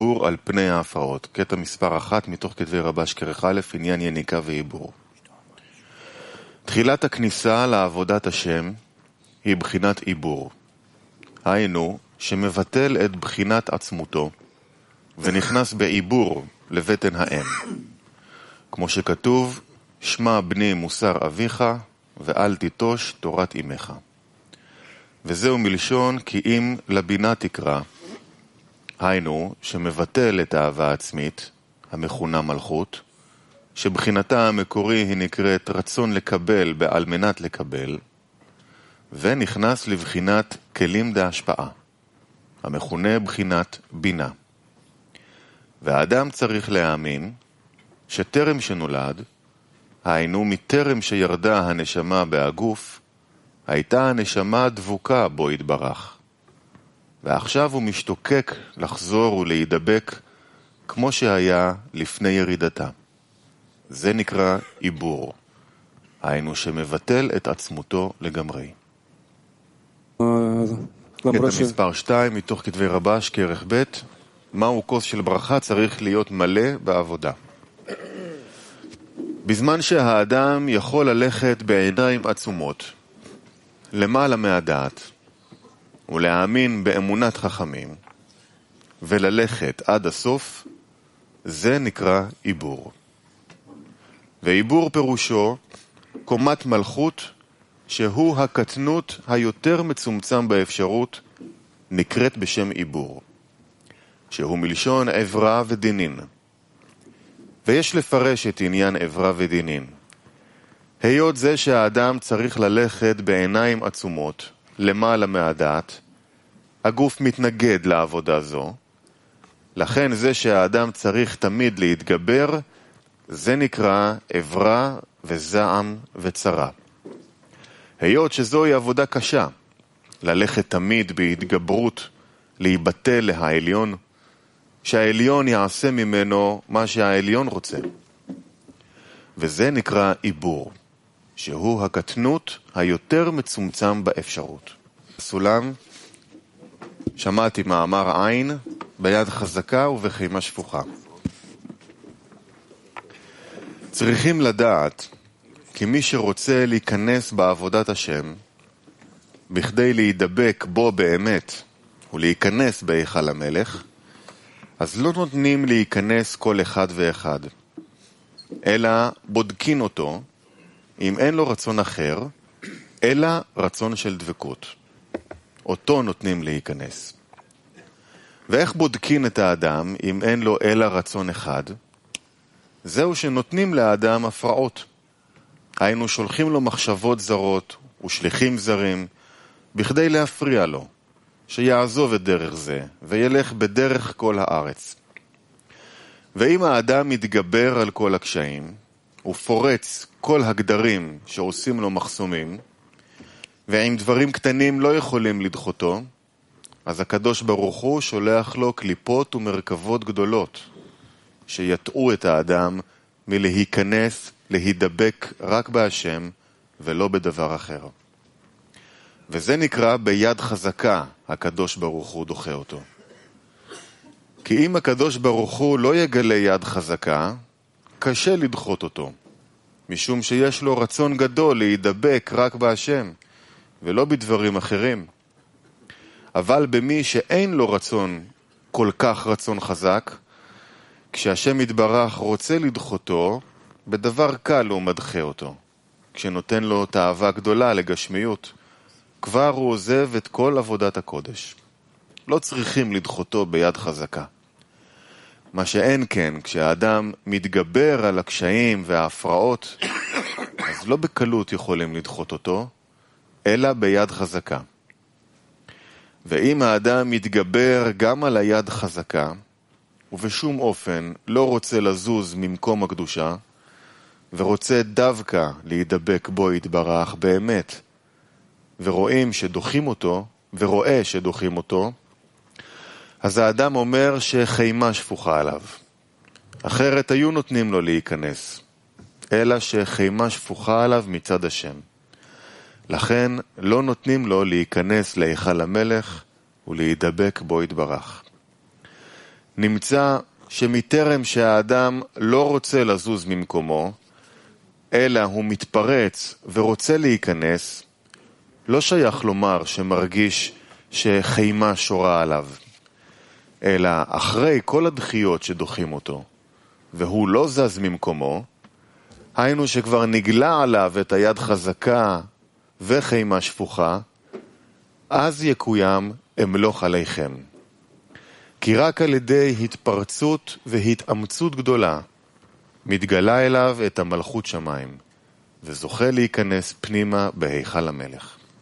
העיבור על פני ההפרעות. קטע מספר 1 מתוך כתבי רבש כרך א', עניין יניקה ועיבור. תחילת הכניסה לעבודת השם היא בחינת עיבור. היינו, שמבטל את בחינת עצמותו, ונכנס בעיבור לבטן האם. כמו שכתוב, שמע בני מוסר אביך, ואל תיטוש תורת אמך. וזהו מלשון כי אם לבינה תקרא, היינו שמבטל את האהבה העצמית, המכונה מלכות, שבחינתה המקורי היא נקראת רצון לקבל בעל מנת לקבל, ונכנס לבחינת כלים דהשפעה, המכונה בחינת בינה. והאדם צריך להאמין שטרם שנולד, היינו מטרם שירדה הנשמה בהגוף, הייתה הנשמה דבוקה בו התברך. ועכשיו הוא משתוקק לחזור ולהידבק כמו שהיה לפני ירידתה. זה נקרא עיבור. היינו שמבטל את עצמותו לגמרי. קטע מספר 2 מתוך כתבי רבש כרך ב', מהו כוס של ברכה צריך להיות מלא בעבודה. בזמן שהאדם יכול ללכת בעיניים עצומות, למעלה מהדעת, ולהאמין באמונת חכמים, וללכת עד הסוף, זה נקרא עיבור. ועיבור פירושו קומת מלכות, שהוא הקטנות היותר מצומצם באפשרות, נקראת בשם עיבור, שהוא מלשון עברה ודינין. ויש לפרש את עניין עברה ודינין. היות זה שהאדם צריך ללכת בעיניים עצומות, למעלה מהדעת, הגוף מתנגד לעבודה זו, לכן זה שהאדם צריך תמיד להתגבר, זה נקרא עברה וזעם וצרה. היות שזוהי עבודה קשה, ללכת תמיד בהתגברות, להיבטל להעליון, שהעליון יעשה ממנו מה שהעליון רוצה. וזה נקרא עיבור, שהוא הקטנות היותר מצומצם באפשרות. סולם, שמעתי מאמר עין ביד חזקה ובחימה שפוכה. צריכים לדעת כי מי שרוצה להיכנס בעבודת השם, בכדי להידבק בו באמת ולהיכנס בהיכל המלך, אז לא נותנים להיכנס כל אחד ואחד, אלא בודקין אותו אם אין לו רצון אחר, אלא רצון של דבקות. אותו נותנים להיכנס. ואיך בודקין את האדם אם אין לו אלא רצון אחד? זהו שנותנים לאדם הפרעות. היינו שולחים לו מחשבות זרות ושליחים זרים, בכדי להפריע לו, שיעזוב את דרך זה, וילך בדרך כל הארץ. ואם האדם מתגבר על כל הקשיים, ופורץ כל הגדרים שעושים לו מחסומים, ועם דברים קטנים לא יכולים לדחותו, אז הקדוש ברוך הוא שולח לו קליפות ומרכבות גדולות, שיטעו את האדם מלהיכנס, להידבק רק בהשם, ולא בדבר אחר. וזה נקרא ביד חזקה, הקדוש ברוך הוא דוחה אותו. כי אם הקדוש ברוך הוא לא יגלה יד חזקה, קשה לדחות אותו, משום שיש לו רצון גדול להידבק רק בהשם, ולא בדברים אחרים. אבל במי שאין לו רצון, כל כך רצון חזק, כשהשם יתברך רוצה לדחותו, בדבר קל הוא מדחה אותו. כשנותן לו תאווה גדולה לגשמיות, כבר הוא עוזב את כל עבודת הקודש. לא צריכים לדחותו ביד חזקה. מה שאין כן, כשהאדם מתגבר על הקשיים וההפרעות, אז לא בקלות יכולים לדחות אותו, אלא ביד חזקה. ואם האדם מתגבר גם על היד חזקה, ובשום אופן לא רוצה לזוז ממקום הקדושה, ורוצה דווקא להידבק בו יתברך באמת, ורואה שדוחים אותו, אז האדם אומר שחיימה שפוכה עליו. אחרת היו נותנים לו להיכנס, אלא שחיימה שפוכה עליו מצד השם. לכן לא נותנים לו להיכנס להיכל המלך ולהידבק בו יתברך. נמצא שמטרם שהאדם לא רוצה לזוז ממקומו, אלא הוא מתפרץ ורוצה להיכנס, לא שייך לומר שמרגיש שחיימה שורה עליו, אלא אחרי כל הדחיות שדוחים אותו, והוא לא זז ממקומו, היינו שכבר נגלה עליו את היד חזקה וחיימה שפוכה, אז יקוים אמלוך עליכם. כי רק על ידי התפרצות והתאמצות גדולה, מתגלה אליו את המלכות שמיים, וזוכה להיכנס פנימה בהיכל המלך.